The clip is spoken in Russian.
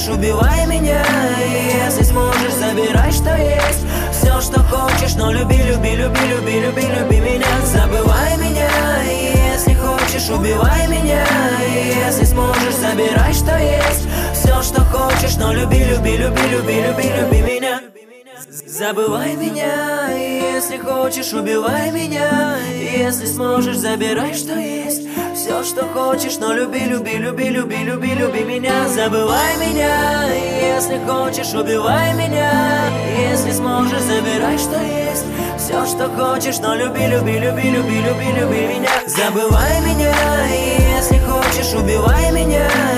убивай меня. И если сможешь, забирай, что есть. Все, что хочешь, но люби, люби, люби, люби, люби, люби меня. Забывай меня. И если хочешь, убивай меня. И если сможешь, забирай, что есть. Все, что хочешь, но люби, люби, люби, люби, люби, люби меня. Забывай меня, и если хочешь, убивай меня. И если сможешь, забирай, что есть. Все, что хочешь, но люби, люби, люби, люби, люби, люби меня. Забывай меня, и если хочешь, убивай меня. И если сможешь, забирай, что есть. Все, что хочешь, но люби, люби, люби, люби, люби, люби меня. Забывай меня, и если хочешь, убивай меня.